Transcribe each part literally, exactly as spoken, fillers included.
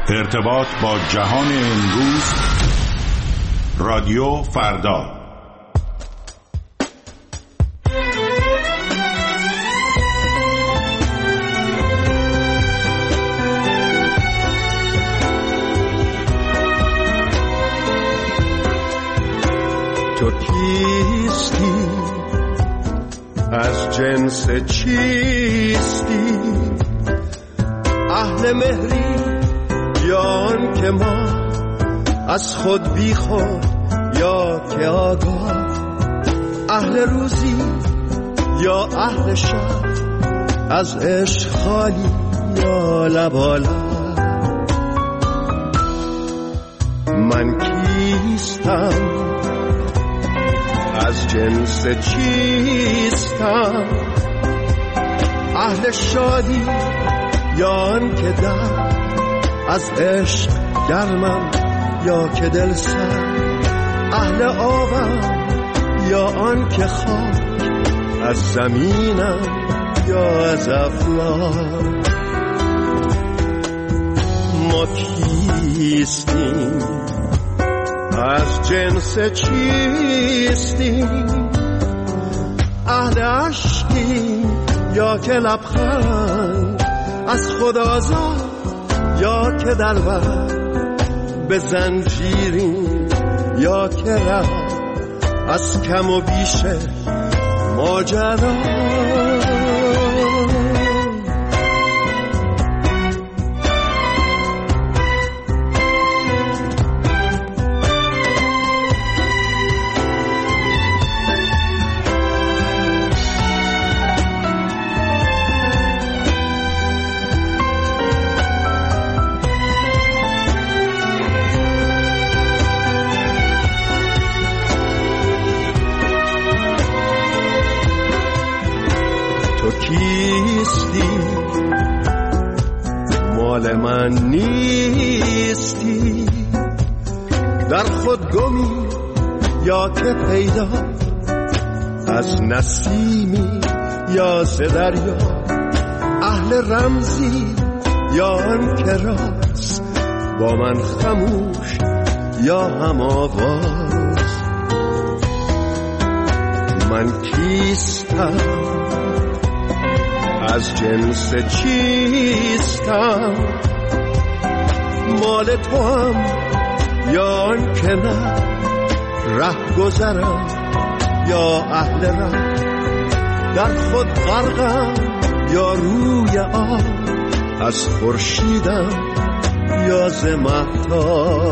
ارتباط با جهان امروز. رادیو فردا. تو کیستی؟ از جنس چیستی؟ اهل مهری یا آن که ما از خود بی خود یا که آگاه؟ اهل روزی یا اهل شب؟ از عشق خالی یا لبالا؟ من کیستم؟ از جنس چیستم؟ اهل شادی یا آن که در از عشق گرمم یا که دل سر؟ اهل آبم یا آن که خاک از زمینم یا از افلاک؟ ما کیستیم؟ از جنس چیستیم؟ اهل عشقیم یا که لبخند از خود آزاد یا که در بر به زنجیریم یا که ره از کم و بیش ماجرا؟ مال من نیستی؟ در خود گمی یا که پیدا؟ از نسیمی یا ز دریا؟ اهل رمزی یا آن که راست با من خموش یا هم آواز؟ من کیستم؟ از جنس چیستم؟ مال تو هم یا آن که نه؟ ره گذرم یا اهل ره؟ در خود غرقم یا روی آب؟ از خورشیدم یا ز مهتاب؟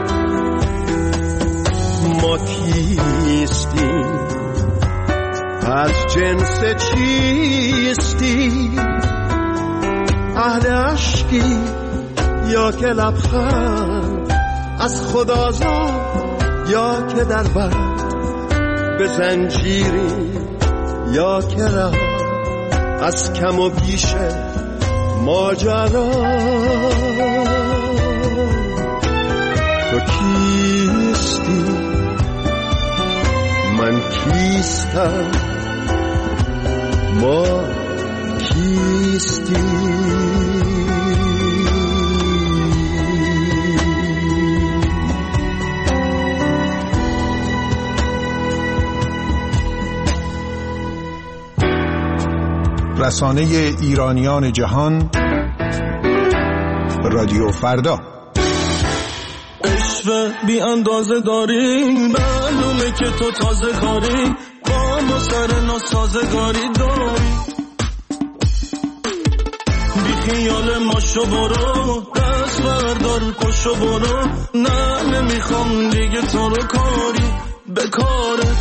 ما کیستیم؟ از جنس چیستی؟ اهل عشقی یا که لبخند از خود آزاد یا که در بر به زنجیری یا که ره از کم و بیش ماجرا؟ تو کیستی؟ من کیستم؟ ما کیستی؟ رسانه ایرانیان جهان، رادیو فردا. عشق بی اندازه داری، معلومه که تو تازه کاری، با ما سر ناسازگاری داری. بی خیال ماشو برو، دست بردار پشو برو، نه نمیخوام دیگه تو رو کاری به کارت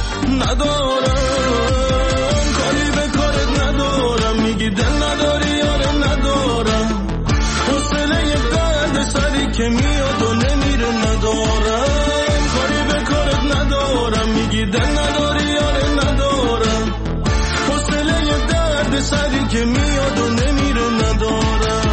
ندارم، کاری به کارت ندارم، میگی دل نداری یاره ندارم، حوصله یه درد سری که میاد و نمیره ندارم، کاری به کارت ندارم، میگی دل نداری یاره ندارم، حوصله یه درد سری که میاد و نمیره ندارم.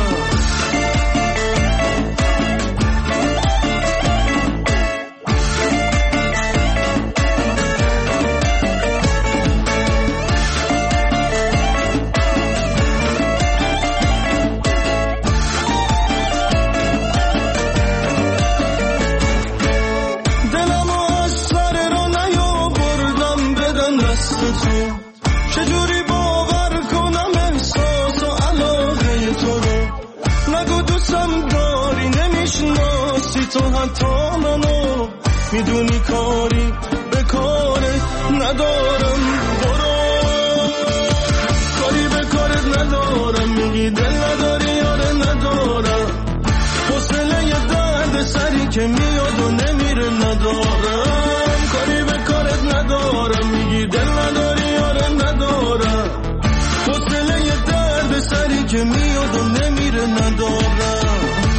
نگو دوستم داری نمیشناسی تو حتی منو میدونی کاری به کارت ندارم برو کاری به کارت ندارم میگی دل نداری یاره ندارم حوصله یه درد سری که میاد و نمیره ندارم کاری به کارت ندارم میگی دل نداری یاره ندارم حوصله یه درد سری که میاد و نمیره ندارم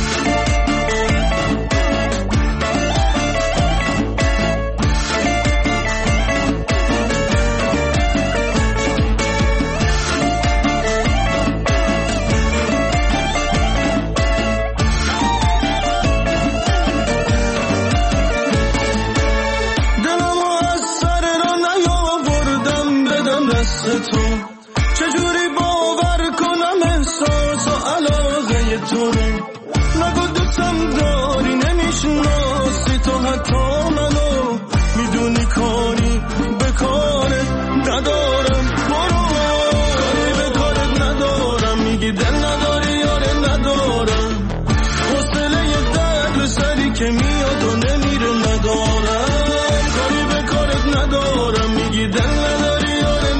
تو چجوری باور کنم احساس و علاقه تو رو نگو دوستم داری نمیشناسی تو حتی منو میدونی کاری به کارت ندارم برو کاری به کارت ندارم میگی دل نداری یاره ندارم حوصله یه درد سری که میاد و نمیره ندارم کاری به کارت ندارم میگی دل نداری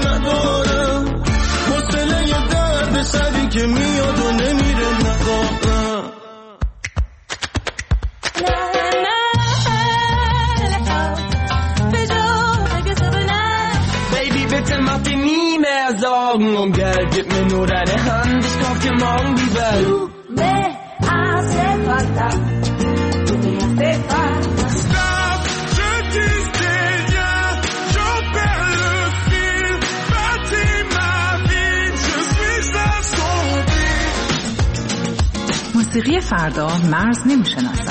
سری که میاد و نمیره ندارم Baby, bitte mach dir nie mehr Sorgen um Geld, gib mir nur deine Hand, ich kauf dir morgen die Welt. Du me hace falta, du me hace falta. Stop, je disais rien, j'en perds le fil, bâtis ma vie, je suis à son fil. موسیقی فردا مرز نمیشناسد.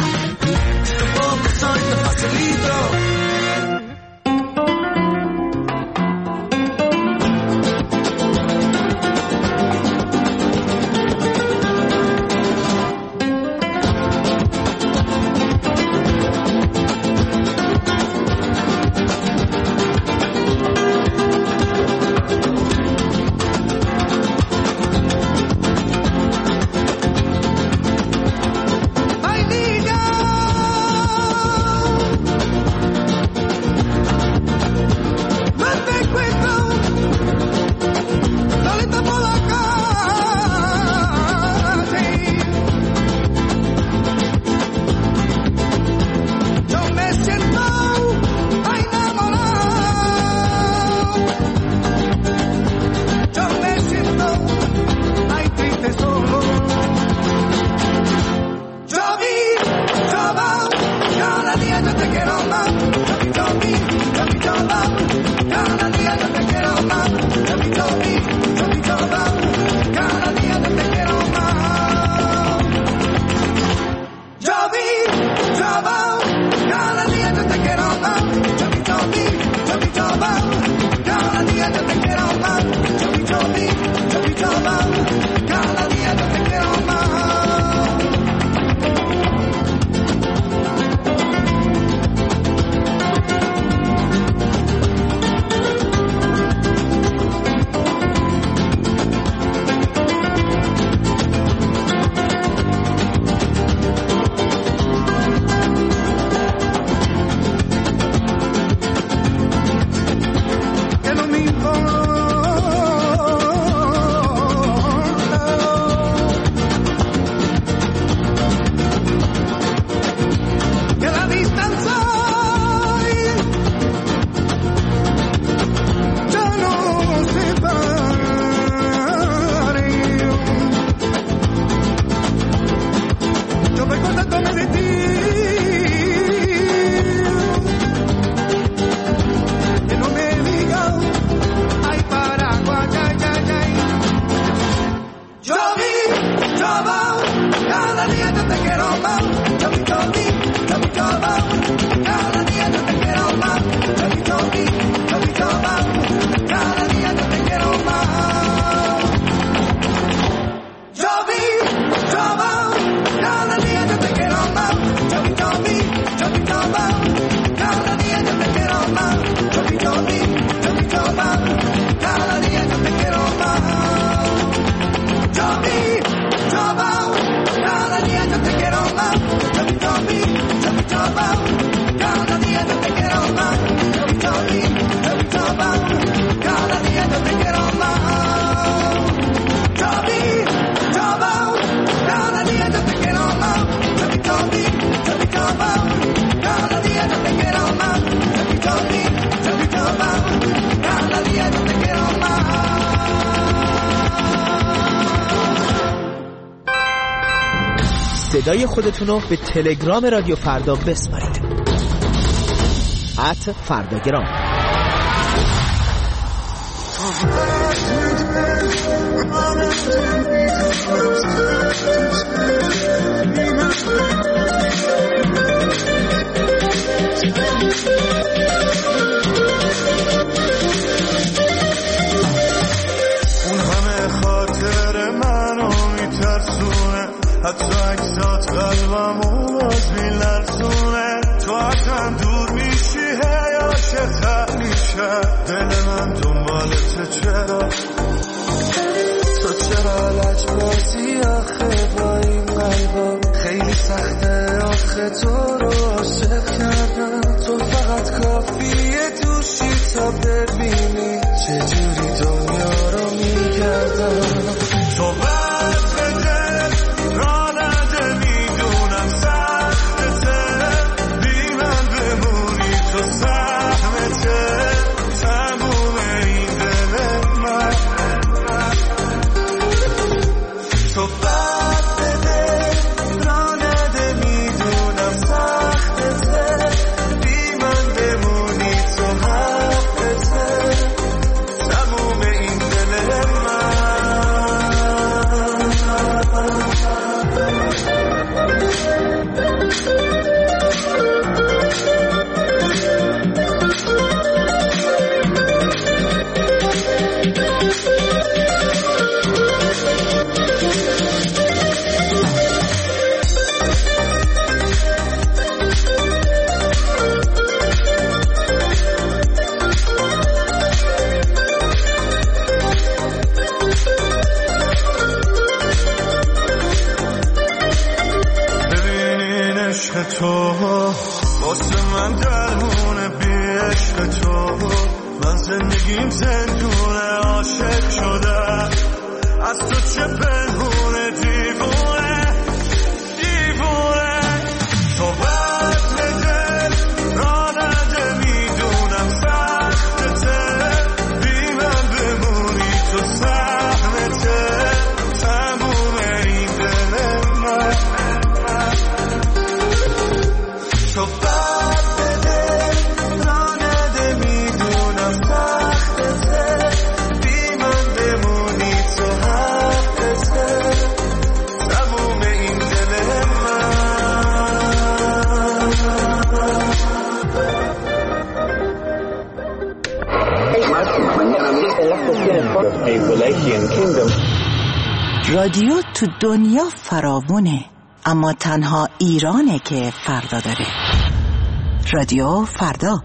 صدای خودتون رو به تلگرام رادیو فردا بسپارید. ات فرداگرام. اون همه خاطر منو میترسونه، حتی اکسات قلبمو باز میلرزونه. تو ازم دور میشی هی عاشق‌تر میشه دل من دنبالت. چرا تو چرا لجبازی آخه با این قلبم؟ خیلی سخته آخه تو رو عاشق کردم. تو فقط کافیه توشی تا ببینی چجوری دنیا رو میگردم. تو تو واسه من درمونه بی عشق تو. من زندگیم زندونه عاشق شده از تو چه پنهونه دیوونه دیوونه. تو وقت دل را نده میدونم سخته بی من بمونی تو سهمته تموم این دل من. تو بعد بده رانده میدونم سخته بی من بمونی تو حقته تموم این دل من. رادیو تو دنیا فراوونه، اما تنها ایرانه که فردا داره. رادیو فردا.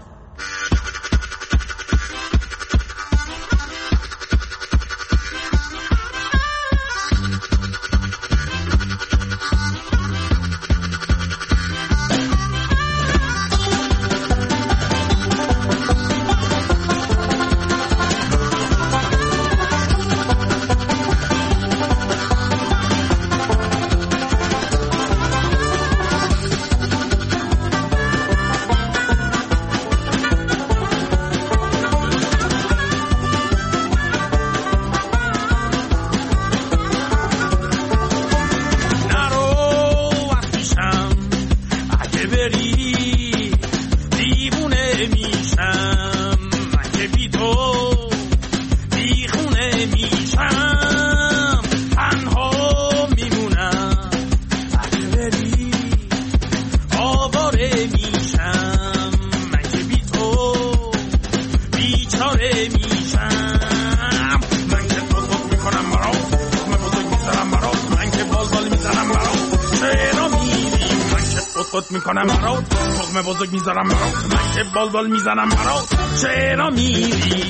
میکنم برات تخمه بزرگ میذارم برات من که بال بال میزنم برات چرا میری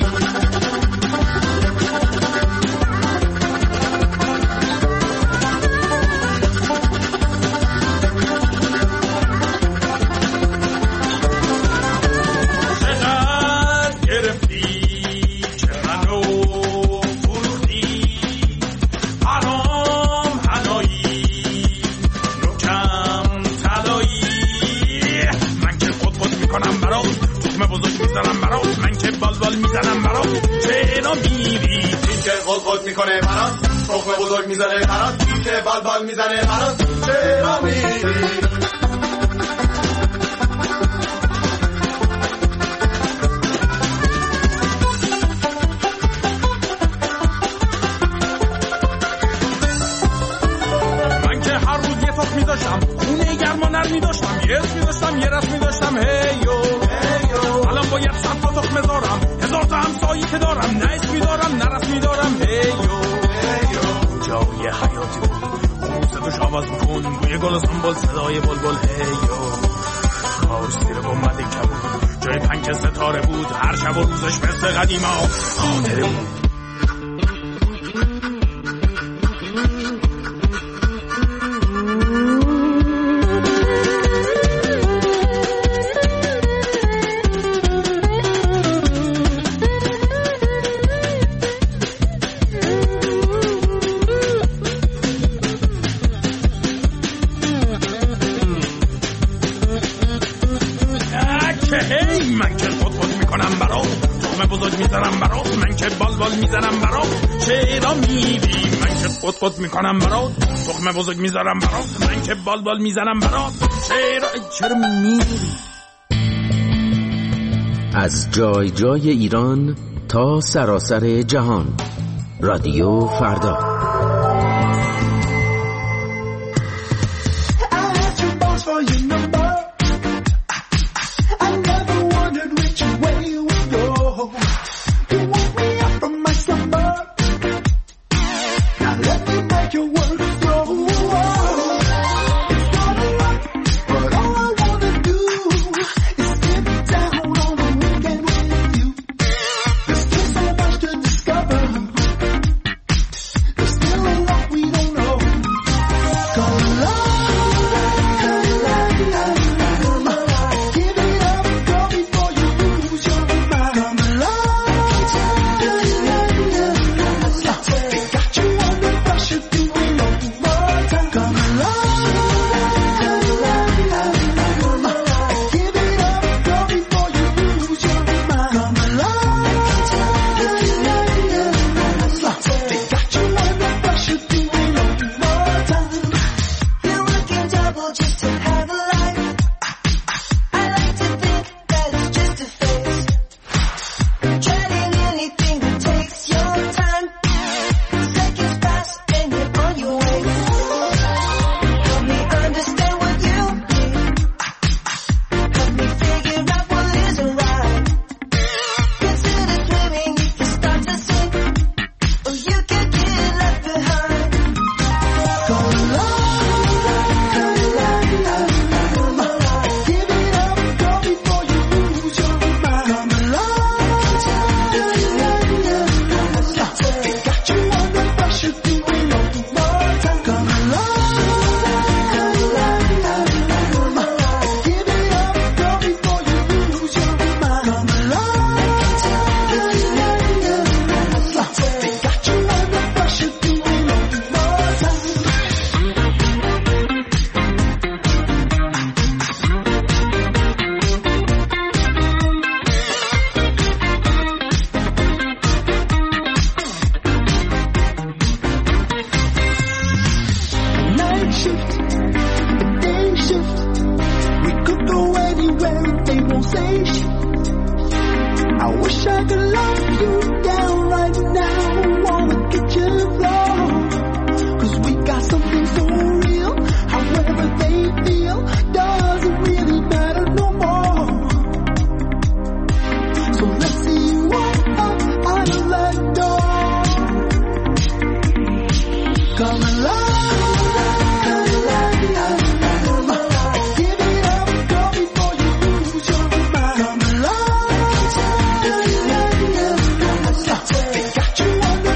بزرگ میزنم برات، من که بال بال میزنم برات، چرا میری؟ این که قل قل میکنه برات، تخم بزرگ میزنه برات، این که بال بال میزنه برات، چرا میری؟ می‌داشتم خونه گرما نر می‌داشتم، یه اسم می‌داشتم، یه رسم می‌داشتم، هیو هیو الان باید صد تا تخم بذارم، هزار تا همسایه که دارم، نه اسمی دارم نه رسمی دارم، هیو هیو جای حیاتی بود اون صداش آواز می‌کن، بوی گل و سنبل، صدای بلبل، هیو کاش زیر گنبد کبود جای پنک ستاره بود، هر شب و روزش مثل قدیما خاطره بود. من که خود خود میکنم برات، تخم بزرگ میزنم برات، من که بال بال میزنم برات، چرا میری؟ من که خود خود میکنم برات، تخم بزرگ میزنم برات، من که بال بال میزنم برات، چرا چرا میری؟ از جای جای ایران تا سراسر جهان، رادیو فردا. Got you on the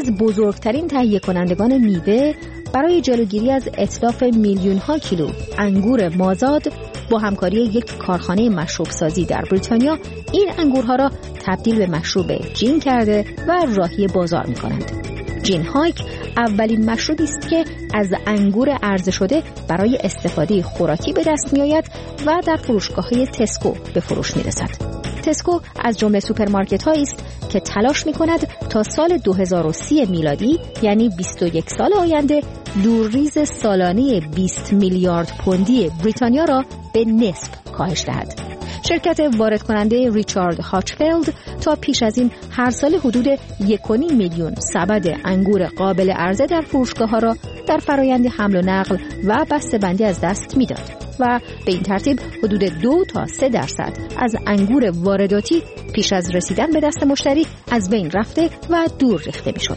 از بزرگترین تهیه کنندگان میوه برای جلوگیری از اتلاف میلیون ها کیلو انگور مازاد با همکاری یک کارخانه مشروب سازی در بریتانیا این انگورها را تبدیل به مشروب جین کرده و راهی بازار می کنند. جین هایک اولین مشروبی است که از انگور عرضه شده برای استفاده خوراکی به دست می آید و در فروشگاه‌های تسکو به فروش می رسد. تسکو از جمله سوپرمارکت هایی است که تلاش می کند تا سال دو هزار و سی میلادی یعنی بیست و یک سال آینده دورریز سالانه بیست میلیارد پوندی بریتانیا را به نصف کاهش دهد. شرکت وارد کننده ریچارد هاچفیلد تا پیش از این هر سال حدود یک و نیم میلیون سبد انگور قابل عرضه در فروشگاه‌ها را در فرایند حمل و نقل و بسته‌بندی از دست می‌داد و به این ترتیب حدود دو تا سه درصد از انگور وارداتی پیش از رسیدن به دست مشتری از بین رفته و دور ریخته می‌شد.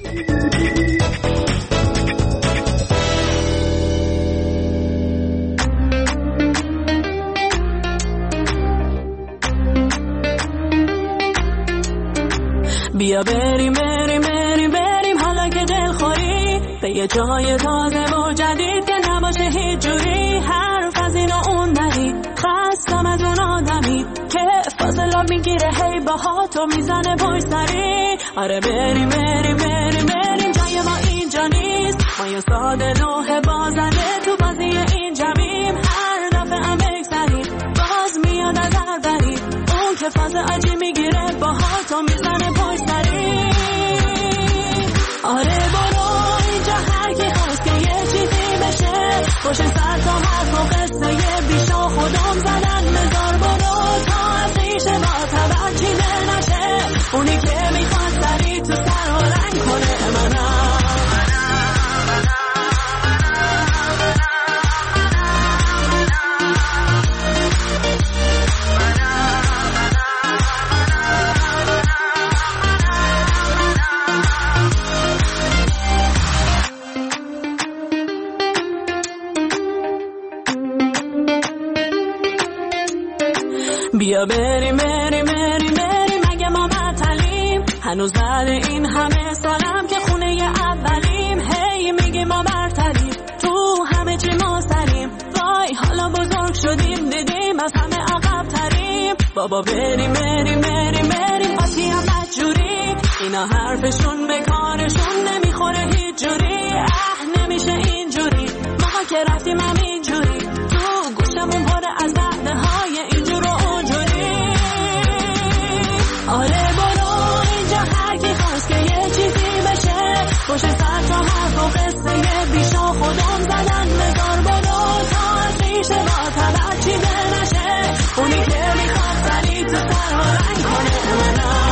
بیا بریم بریم بریم بریم حالا که دل خوری به یه جای تازه و جدید که نباشه هیچ جوری حرف از این و اون ندی خستم از اون آدمی که فاصله میگیره هی باها تو میزنه پشت سری. آره بریم بریم بریم بریم جای ما اینجا نیست ما یه ساده لوح بازنده تو بازی این جمعیم هر دفعه هم بگذریم باز میاد از هر بری اون که فاصله عجی میگیره باها تو میزنه پشت سری. آره برو اینجا هر کی خواست که یه چیزی بشه پشت سر تا حرف و قصه یه بیشا خودم زدن مزار برو تا از ریشه با تبر چیزه نشه اونی که میخواد سری تو سر و رنگ کنه منم. بیا بریم بریم بریم بریم اگه ما معطلیم هنوز بعد این همه سالم که خونه ی اولیم هی میگی ما برتریم تو همه چی ما سریم وای حالا بزرگ شدیم دیدیم از همه عقب تریم بابا بریم بریم بریم بریم آتی هم بدجوری اینا حرفشون به کارشون نمیخوره هیچ جوری اه نمیشه اینجوری ما که رفتیم هم اینجوری تو گوشمون پره از وعده های اینجور و اونجوری. آره برو اینجا هر کی خواست که یه چیزی بشه پشت سر تا حرف و قصه یه بیشا خودم زدن مزار برو تا از ریشه با تبر چیزه نشه اونی که میخواد سری تو سر و رنگ کنه منم.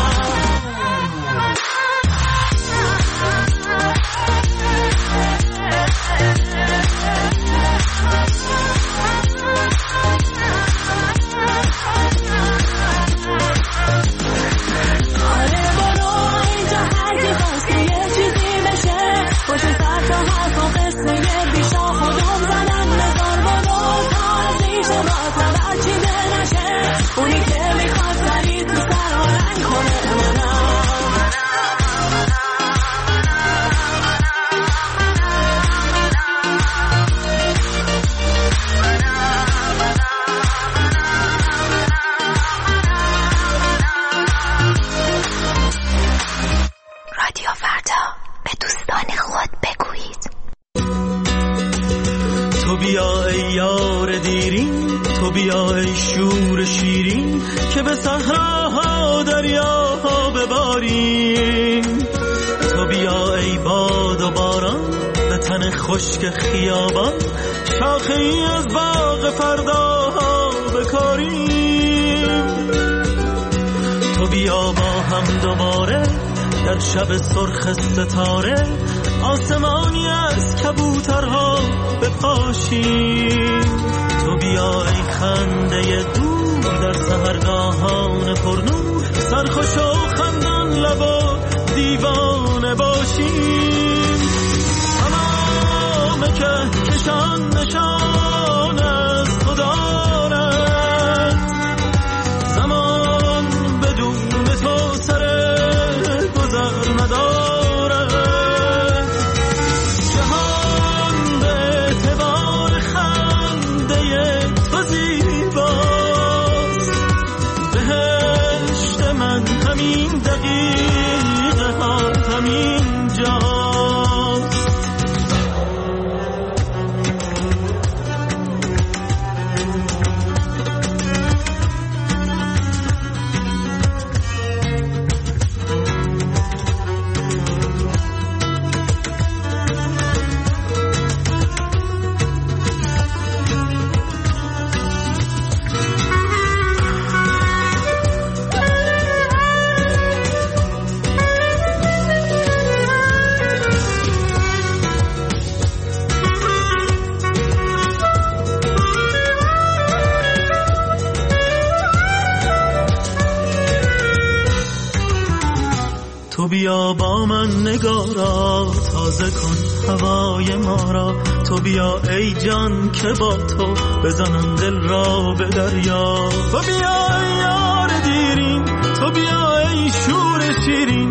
بیا ای شور شیرین که به صحراها دریاها بباریم تو بیا ای باد و باران به تن خشک خیابان شاخه ای از باغ فرداها بکاریم تو بیا با هم دوباره در شب سرخ ستاره آسمانی از کبوترها بپاشیم تو بیا ای خنده دور در سحرگاهان پرنور سرخوش و خندان لب و دیوانه باشیم تمام که کشان نشان از تو دارد زمان بدون تو سر گذر ندارد این دقیقه ها همین جا. تو بیا با من نگارا تازه کن هوای ما را. تو بیا ای جان که با تو بزنم دل را به دریا. تو بیا ای یار دیرین، تو بیا ای شور شیرین،